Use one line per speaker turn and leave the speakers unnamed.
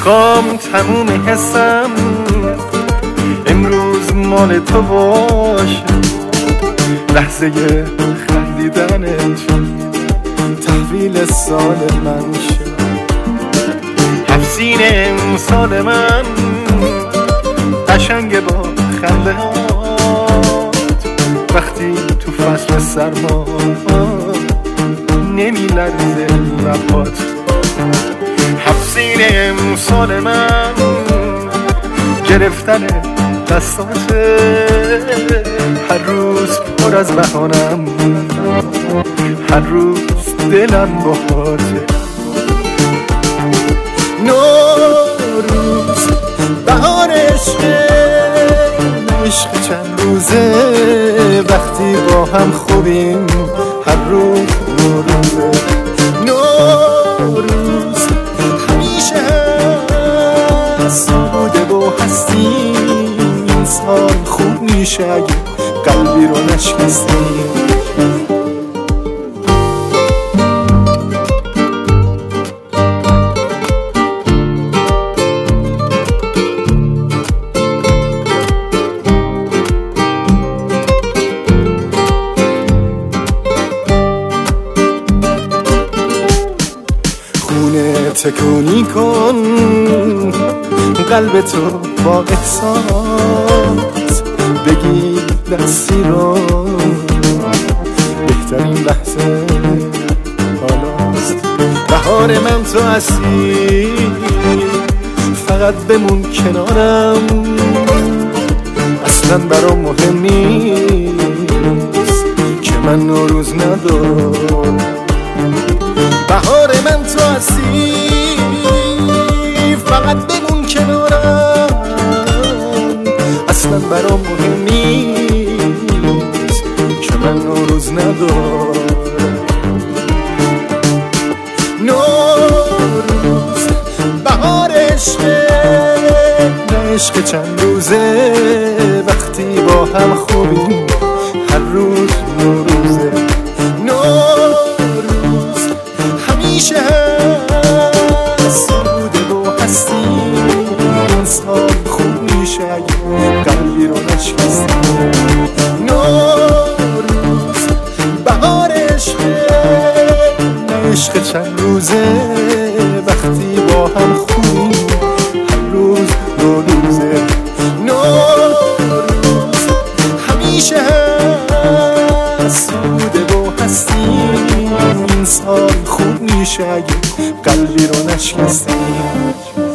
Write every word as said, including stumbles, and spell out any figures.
میخوام تموم حسم امروز مال تو باشه، لحظه خندیدنت تحویل سال من شه. حفظین امسال من قشنگ با خنده هات، وقتی تو فصل سرما نمی لرزه لبات. حفظین امسال من گرفتن دستاته، هر روز پر از بهانم، هر روز دلم باهاته. نوروز بهار عشق، عشق چند روزه، وقتی با هم خوبیم هر روز نوروزه. نوروز همیشه هست بوده و هستیم، این سال خوب میشه اگه قلبی رو نشکستیم. تکونی کن قلب تو با احساس، بگی دستی رو بهترین لحظه حالاست. بهار من تو هستی، فقط بمون کنارم، اصلا برام مهم نیست که من نوروز ندارم. بهار من تو هستی، فقط بمون کنارم، اصلا برام مهم نیست که من نوروز ندارم. نوروز بهار عشق، نه عشق چند روزه، وقتی با هم خوبیم هر روز نوروزه. نوروز همیشه هست بوده و هستیم، این سال خوب میشه اگه قلبی رو نشکستیم. نوروز بهار عشق، نه عشق چند روزه، وقتی با هم خوبیم هر روز نوروزه. نوروز همیشه هست بوده و هستیم، این سال خوب میشه اگه قلبی رو نشکستیم.